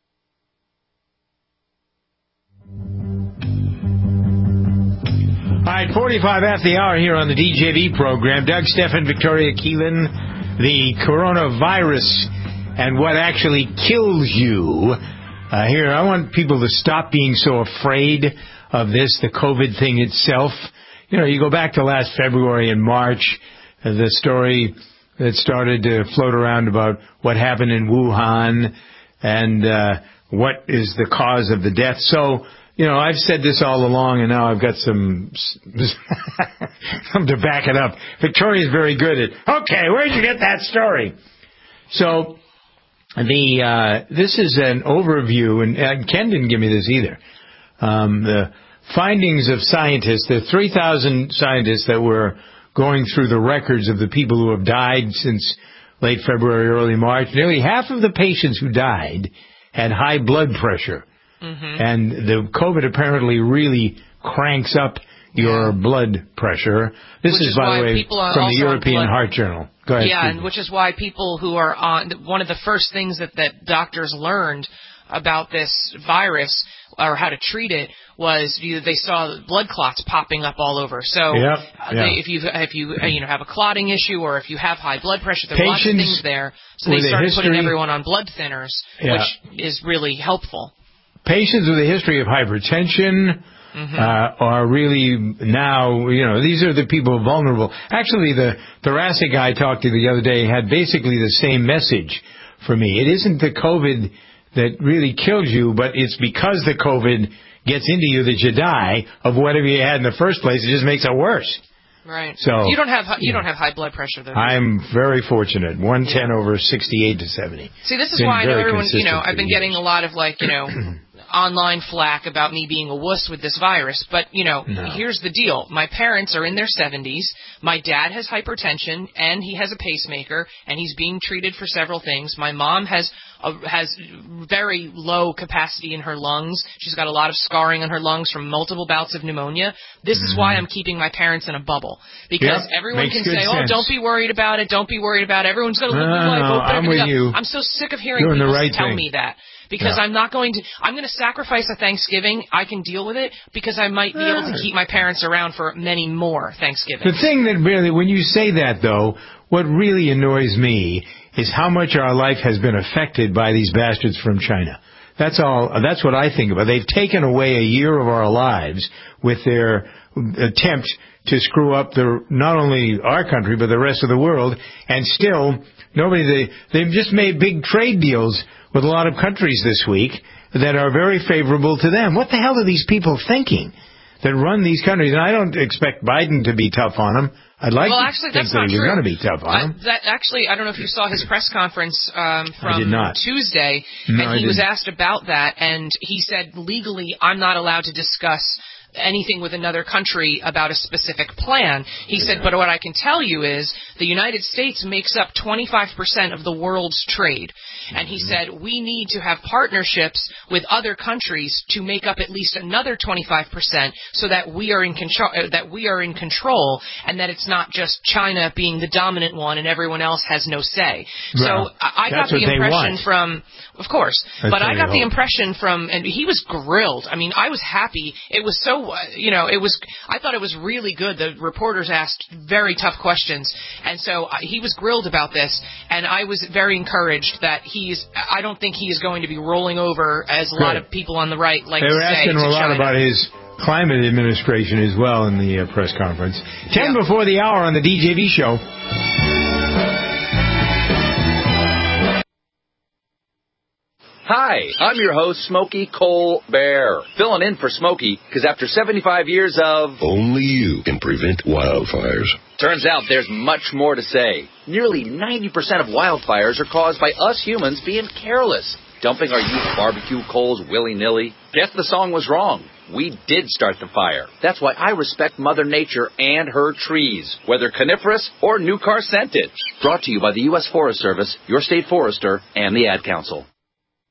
Hi, right, forty-five after the hour here on the D J V program. Doug Stephan, Victoria Keelan, the coronavirus and what actually kills you. Uh, here, I want people to stop being so afraid of this, the COVID thing itself. You know, you go back to last February and March, uh, the story that started to float around about what happened in Wuhan and uh, what is the cause of the death. So, you know, I've said this all along, and now I've got some something to back it up. Victoria's very good at, okay, where'd you get that story? So the uh, this is an overview, and, and Ken didn't give me this either. Um, the findings of scientists, the three thousand scientists that were going through the records of the people who have died since late February, early March. Nearly half of the patients who died had high blood pressure. Mm-hmm. And the COVID apparently really cranks up your yeah. blood pressure. This which is, is by the way, from the European blood, Heart Journal. Go ahead. Yeah, and which is why people who are on, one of the first things that, that doctors learned about this virus or how to treat it was you, they saw blood clots popping up all over. So yep, they, yep. if you if you you know have a clotting issue or if you have high blood pressure, there are lots of things there. So they started history, putting everyone on blood thinners, yeah. which is really helpful. Patients with a history of hypertension mm-hmm. uh, are really now, you know, these are the people vulnerable. Actually, the thoracic guy I talked to the other day had basically the same message for me. It isn't the COVID that really kills you, but it's because the COVID gets into you that you die of whatever you had in the first place. It just makes it worse. Right. So you don't have you don't have high blood pressure though. I'm very fortunate. one ten yeah. over sixty-eight to seventy. See, this is why I know everyone. You know, I've been getting a lot of like you know. online flack about me being a wuss with this virus, but, you know, no. here's the deal. My parents are in their seventies. My dad has hypertension, and he has a pacemaker, and he's being treated for several things. My mom has a, has very low capacity in her lungs. She's got a lot of scarring on her lungs from multiple bouts of pneumonia. This mm. is why I'm keeping my parents in a bubble, because yep. everyone Makes can say, sense. oh, don't be worried about it, don't be worried about it. Everyone's going to live no, their life. No, open I'm with up. you. I'm so sick of hearing Doing people right tell thing. me that. Because yeah. I'm not going to, I'm going to sacrifice a Thanksgiving. I can deal with it because I might be able to keep my parents around for many more Thanksgivings. The thing that really, when you say that though, what really annoys me is how much our life has been affected by these bastards from China. That's all, that's what I think about. They've taken away a year of our lives with their attempt to screw up the, not only our country, but the rest of the world, and still, nobody, they, they've just made big trade deals with a lot of countries this week that are very favorable to them. What the hell are these people thinking that run these countries? And I don't expect Biden to be tough on them. I'd like well, to actually, think that's that not he was true. going to be tough on them. Uh, that actually, I don't know if you saw his press conference um, from I did not. Tuesday, no, and I he was didn't. asked about that, and he said, legally, I'm not allowed to discuss anything with another country about a specific plan. He yeah. said, but what I can tell you is the United States makes up twenty-five percent of the world's trade. And he said, we need to have partnerships with other countries to make up at least another twenty-five percent so that we are in control, uh, that we are in control and that it's not just China being the dominant one and everyone else has no say. Well, so I, I got the impression from, of course, that's but I got the hope. impression from, and he was grilled. I mean, I was happy. It was so, uh, you know, it was, I thought it was really good. The reporters asked very tough questions. And so uh, he was grilled about this, and I was very encouraged that he's, I don't think he is going to be rolling over as a Good. lot of people on the right like they to were say asking to a lot China. about his climate administration as well in the uh, press conference. Ten yeah. before the hour on the D J V show. Hi, I'm your host, Smokey Cole Bear, filling in for Smokey because after seventy-five years of... Only you can prevent wildfires. Turns out there's much more to say. Nearly ninety percent of wildfires are caused by us humans being careless, dumping our used barbecue coals willy-nilly. Guess the song was wrong. We did start the fire. That's why I respect Mother Nature and her trees, whether coniferous or new car scented. Brought to you by the U S Forest Service, your state forester, and the Ad Council.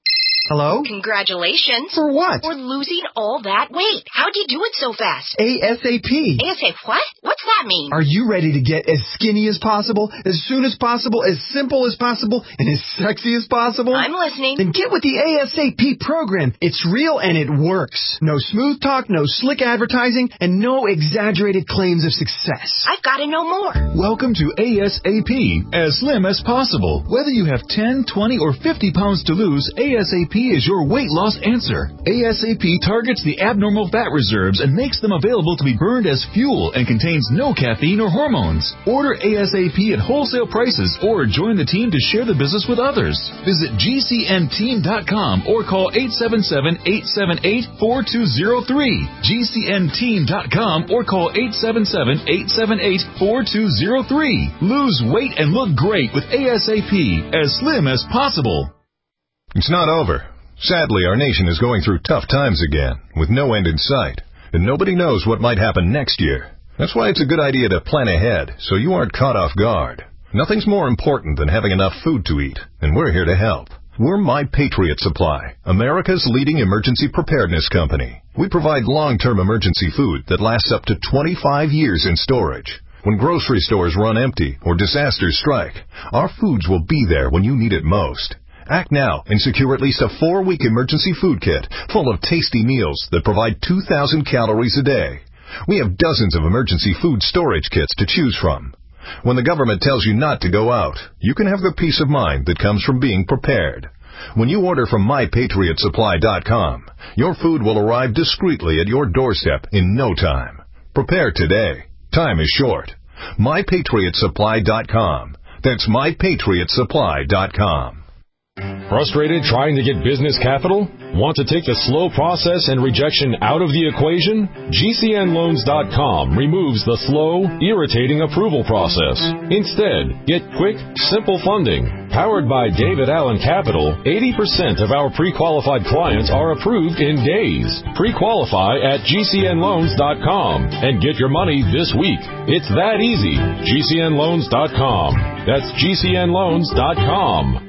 Hello? Congratulations. For what? For losing all that weight. How'd you do it so fast? ASAP. ASAP what? What's that mean? Are you ready to get as skinny as possible, as soon as possible, as simple as possible, and as sexy as possible? I'm listening. Then get with the ASAP program. It's real and it works. No smooth talk, no slick advertising, and no exaggerated claims of success. I've got to know more. Welcome to ASAP, as slim as possible. Whether you have ten, twenty, or fifty pounds to lose, ASAP is your weight loss answer. ASAP targets the abnormal fat reserves and makes them available to be burned as fuel and contains no caffeine or hormones. Order ASAP at wholesale prices or join the team to share the business with others. Visit G C N team dot com or call eight seven seven, eight seven eight, four two zero three. G C N team dot com or call eight seven seven, eight seven eight, four two zero three. Lose weight and look great with ASAP, as slim as possible. It's not over. Sadly, our nation is going through tough times again, with no end in sight, and nobody knows what might happen next year. That's why it's a good idea to plan ahead, so you aren't caught off guard. Nothing's more important than having enough food to eat, and we're here to help. We're My Patriot Supply, America's leading emergency preparedness company. We provide long-term emergency food that lasts up to twenty-five years in storage. When grocery stores run empty or disasters strike, our foods will be there when you need it most. Act now and secure at least a four-week emergency food kit full of tasty meals that provide two thousand calories a day. We have dozens of emergency food storage kits to choose from. When the government tells you not to go out, you can have the peace of mind that comes from being prepared. When you order from my patriot supply dot com, your food will arrive discreetly at your doorstep in no time. Prepare today. Time is short. my patriot supply dot com. That's my patriot supply dot com. Frustrated trying to get business capital? Want to take the slow process and rejection out of the equation? G C N loans dot com removes the slow, irritating approval process. Instead, get quick, simple funding. Powered by David Allen Capital, eighty percent of our pre-qualified clients are approved in days. Pre-qualify at G C N loans dot com and get your money this week. It's that easy. G C N loans dot com. That's G C N loans dot com.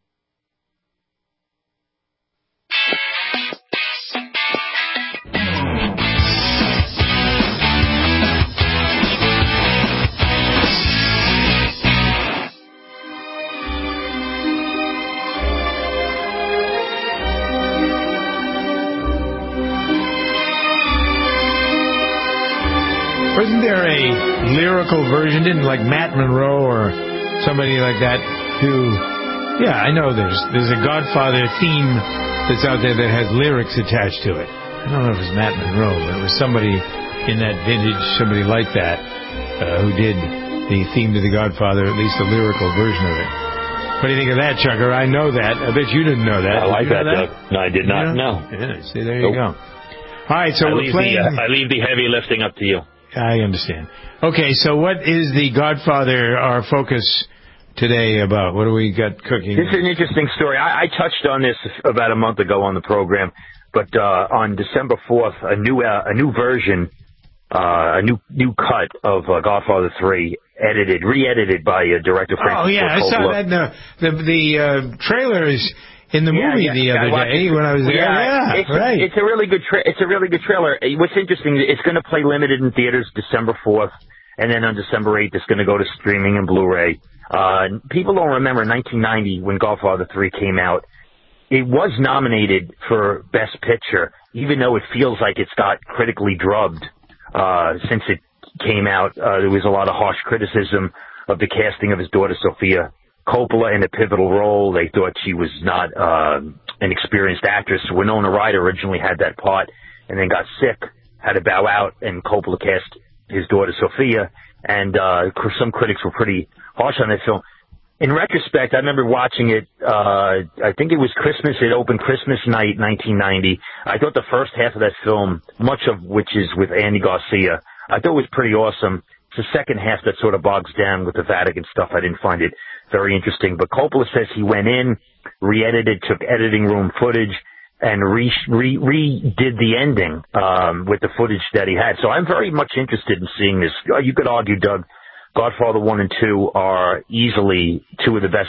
Wasn't there a lyrical version, didn't like Matt Monroe or somebody like that who, yeah, I know there's there's a Godfather theme that's out there that has lyrics attached to it. I don't know if it was Matt Monroe, but it was somebody in that vintage, somebody like that, uh, who did the theme to the Godfather, at least a lyrical version of it. What do you think of that, Chucker? I know that. I bet you didn't know that. I like that, that, Doug. No, I did not know. Yeah, see, there you nope. go. All right, so I we're leave playing... The, uh, I leave the heavy lifting up to you. I understand. Okay, so what is the Godfather, our focus today about? What do we got cooking? This is an interesting story. I, I touched on this about a month ago on the program, but uh, on December fourth, a new uh, a new version, uh, a new new cut of uh, Godfather three, edited, re-edited by uh, director Francis Oh yeah, Ford I saw Coppola. that. The the, the uh, trailer is in the Yeah, movie yeah, the yeah, other I day it. when I was there. Yeah, Yeah, it's, right. It's a really good. Tra- it's a really good trailer. What's interesting, it's going to play limited in theaters December fourth, and then on December eighth, it's going to go to streaming and Blu-ray. Uh, people don't remember nineteen ninety when Godfather three came out. It was nominated for Best Picture, even though it feels like it's got critically drubbed uh, since it came out. Uh, there was a lot of harsh criticism of the casting of his daughter Sofia Coppola in a pivotal role. They thought she was not uh, an experienced actress. Winona Ryder originally had that part and then got sick, had to bow out, and Coppola cast his daughter Sofia. And uh, some critics were pretty harsh on that film. In retrospect, I remember watching it, uh, I think it was Christmas, it opened Christmas night, nineteen ninety. I thought the first half of that film, much of which is with Andy Garcia, I thought was pretty awesome. It's the second half that sort of bogs down with the Vatican stuff. I didn't find it very interesting. But Coppola says he went in, re-edited, took editing room footage, and re, re, redid the ending um, with the footage that he had. So I'm very much interested in seeing this. You could argue, Doug, Godfather one and two are easily two of the best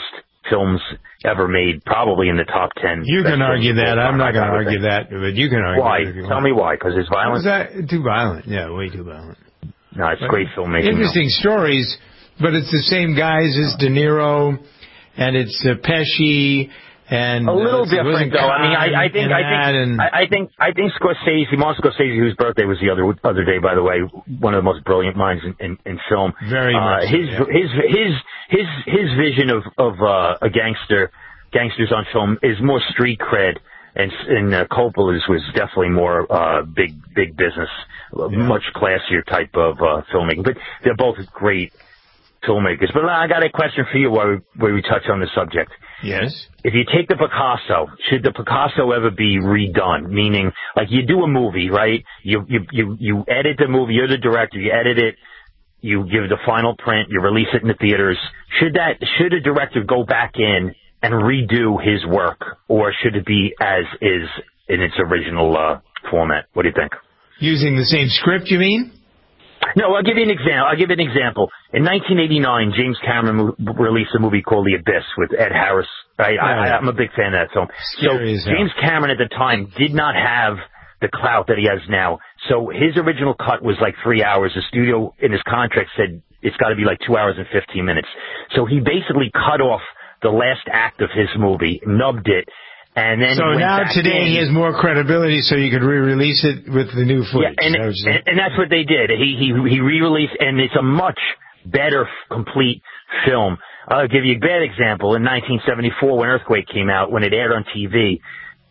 films ever made, probably in the top ten. You can argue that. I'm not going to argue that, but you can argue why? that. Why? Tell me why. Because it's violent? Is that too violent? Yeah, way too violent. No, it's but great filmmaking. Interesting though. Stories, but it's the same guys as De Niro, and it's uh, Pesci. And a little uh, different, though. I mean, I, I think, I think, and... I, I think, I think Scorsese, Martin Scorsese, whose birthday was the other other day, by the way, one of the most brilliant minds in, in, in film. Very uh, much. His, so, yeah. his, his, his, his vision of of uh, a gangster, gangsters on film is more street cred, and and uh, Coppola's was definitely more uh, big, big business, yeah. much classier type of uh, filmmaking. But they're both great filmmakers. But I got a question for you while we, while we touch on the subject. Yes. If you take the Picasso, should the Picasso ever be redone? Meaning, like you do a movie, right? You you you you edit the movie. You're the director. You edit it. You give the final print. You release it in the theaters. Should that should a director go back in and redo his work, or should it be as is in its original uh, format? What do you think? Using the same script, you mean? No, I'll give you an example. I'll give you an example. In nineteen eighty-nine, James Cameron mo- released a movie called The Abyss with Ed Harris. I, yeah. I, I'm a big fan of that film. Scary so James Cameron at the time did not have the clout that he has now. So his original cut was like three hours. The studio in his contract said it's got to be like two hours and fifteen minutes. So he basically cut off the last act of his movie, nubbed it. And then so now today in. he has more credibility, so you could re-release it with the new footage. Yeah, and, that and, and that's what they did. He he he re-released, and it's a much better, complete film. I'll give you a bad example. In nineteen seventy-four, when Earthquake came out, when it aired on T V,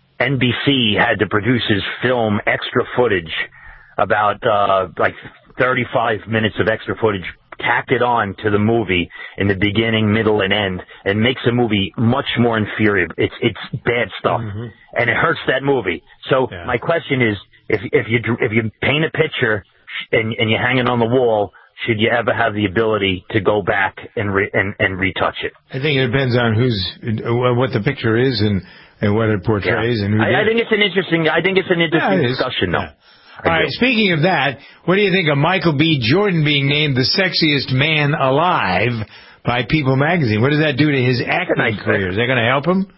N B C had the producers film extra footage, about uh like thirty-five minutes of extra footage, tacked it on to the movie in the beginning, middle, and end, and makes a movie much more inferior. It's it's bad stuff, mm-hmm. and it hurts that movie. So yeah. my question is, if if you if you paint a picture and and you hang it on the wall, should you ever have the ability to go back and re, and and retouch it? I think it depends on who's what the picture is and and what it portrays. Yeah. And who I, I think it's an interesting. I think it's an interesting yeah, discussion, though. Yeah. All right, speaking of that, what do you think of Michael B. Jordan being named the sexiest man alive by People magazine? What does that do to his acting nice career? Pick. Is that going to help him?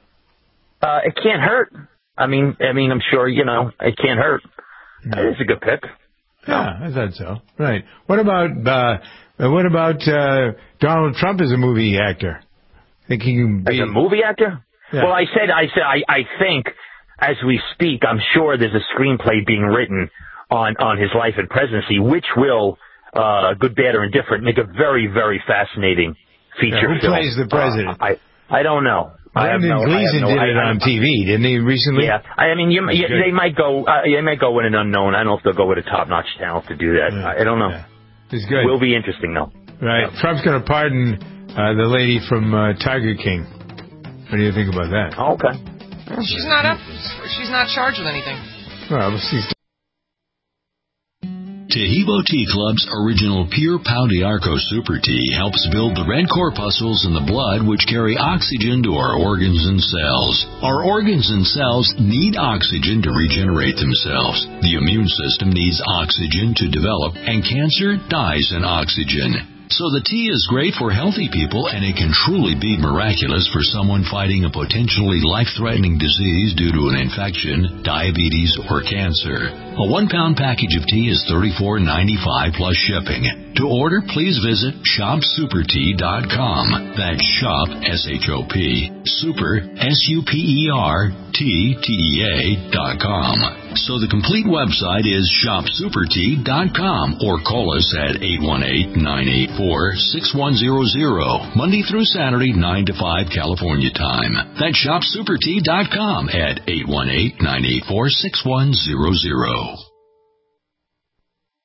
Uh, it can't hurt. I mean, I mean, I'm sure, you know, it can't hurt. No. It's a good pick. Yeah, I thought so. Right. What about, uh, what about, uh, Donald Trump as a movie actor? Think he can be... As a movie actor? Yeah. Well, I said, I said, I, I think... As we speak, I'm sure there's a screenplay being written on, on his life and presidency, which will, uh, good, bad, or indifferent, make a very, very fascinating feature yeah, who film. Who plays the president? Uh, I I don't know. Brendan no, Gleeson no, did I, it on I, T V, didn't he, recently? Yeah. I mean, you, you, they might go, uh, they might go with an unknown. I don't know if they'll go with a top-notch talent to do that. Yeah. I, I don't know. Yeah. It's good. Will be interesting, though. Right. Yeah. Trump's going to pardon uh, the lady from uh, Tiger King. What do you think about that? Oh, okay. She's not up. She's not charged with anything. Well, she's... Tahibo Tea Club's original Pure Pau d'Arco Super Tea helps build the red corpuscles in the blood which carry oxygen to our organs and cells. Our organs and cells need oxygen to regenerate themselves. The immune system needs oxygen to develop, and cancer dies in oxygen. So the tea is great for healthy people, and it can truly be miraculous for someone fighting a potentially life-threatening disease due to an infection, diabetes, or cancer. A one-pound package of tea is thirty-four ninety-five plus shipping. To order, please visit shop super tea dot com. That's shop, S H O P, super, S U P E R, T, T E A, dot com. So the complete website is shop super tea dot com, or call us at eight one eight, nine eight four, six one zero zero, Monday through Saturday, nine to five California time. That's shop super tea dot com at eight one eight, nine eight four, six one zero zero.